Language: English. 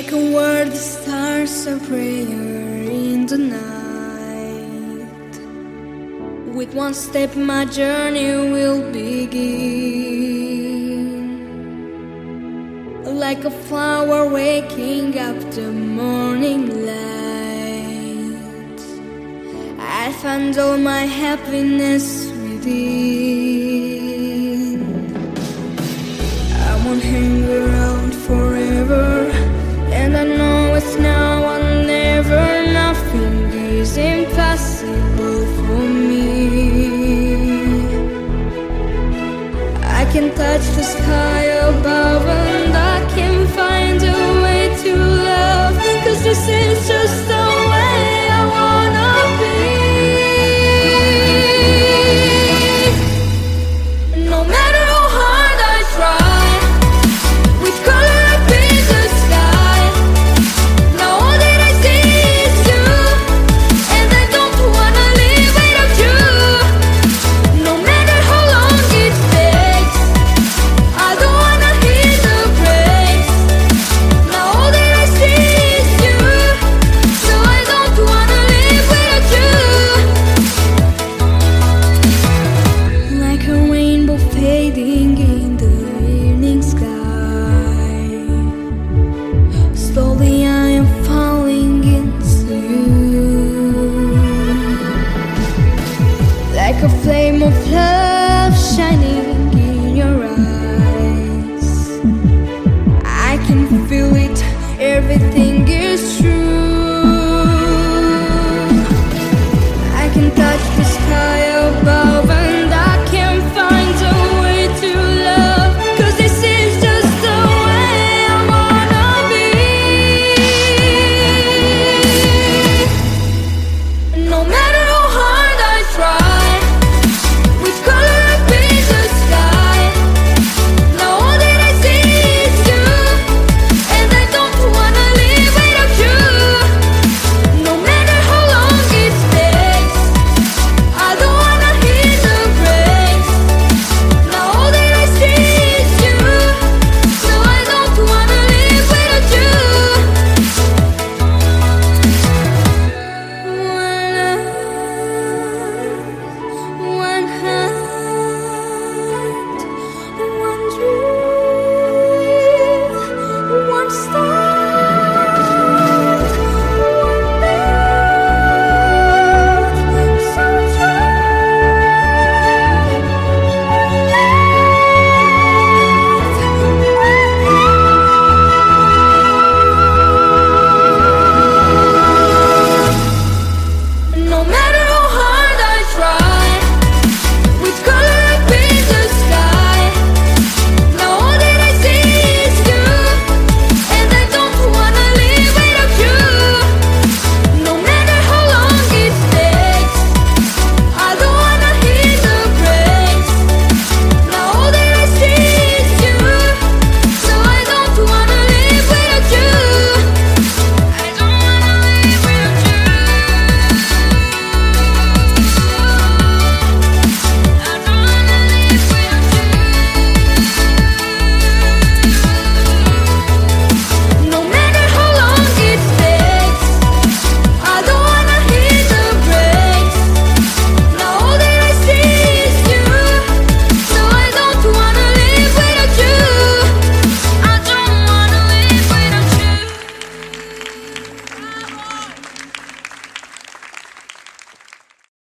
Like a word that starts a prayer in the night. With one step my journey will begin. Like a flower waking up the morning light, I found all my happiness within. I won't hang around forever, and I know it's now or never. Nothing is impossible for me. I can touch the sky above, and I can find a way to love, 'cause this is just how